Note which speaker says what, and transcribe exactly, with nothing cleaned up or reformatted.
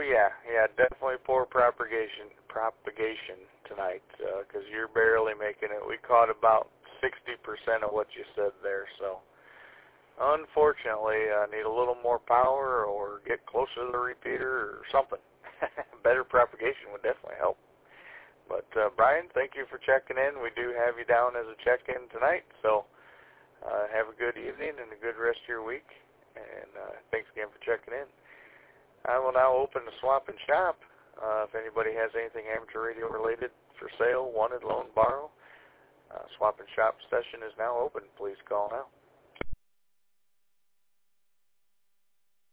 Speaker 1: yeah, yeah, definitely poor propagation propagation tonight because uh, you're barely making it. We caught about sixty percent of what you said there, so unfortunately I need a little more power or get closer to the repeater or something. Better propagation would definitely help. But uh, Brian, thank you for checking in. We do have you down as a check-in tonight, so uh, have a good evening and a good rest of your week. And uh, thanks again for checking in. I will now open the swap and shop. Uh, if anybody has anything amateur radio related for sale, wanted, loan, borrow, uh, swap and shop session is now open. Please call now.